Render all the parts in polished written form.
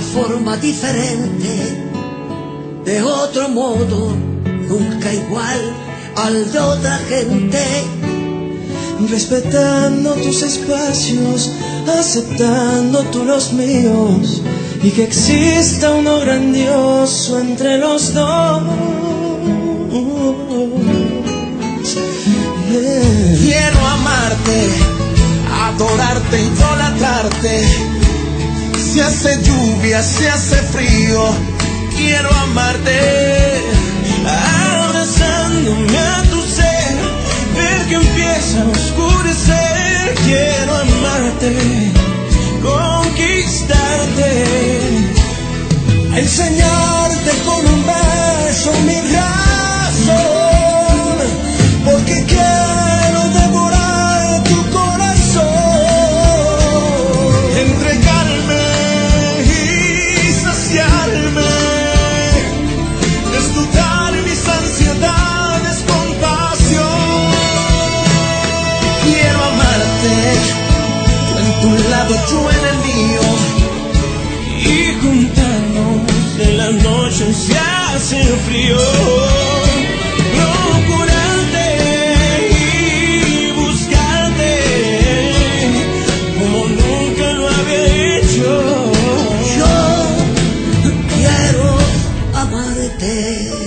forma diferente, de otro modo, nunca igual al de otra gente. Respetando tus espacios, aceptando tú los míos, y que exista uno grandioso entre los dos. Quiero amarte, adorarte, idolatrarte. Si hace lluvia, si hace frío, quiero amarte. Abrazándome a tu ser, ver que empieza a oscurecer. Quiero amarte, conquistarte, enseñarte con un beso mi razón, porque quiero devorar tu corazón, entregarme y saciarme, desnudar mis ansiedades con pasión. Quiero amarte, tú en tu lado, yo en el mío, y juntarnos en la noche si hace frío. Procurarte y buscarte como nunca lo había hecho. Yo quiero amarte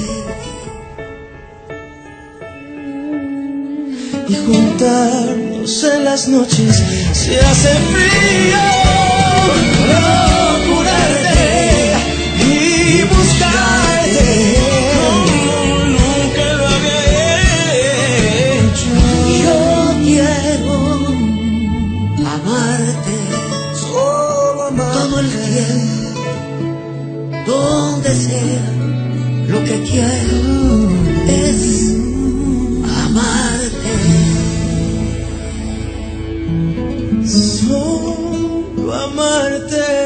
y juntarnos en las noches si hace frío. Procurarte y buscarte como nunca lo había hecho. Yo quiero amarte Solo amarte. todo el tiempo, donde sea. Lo que quiero es amarte. Solo amarte.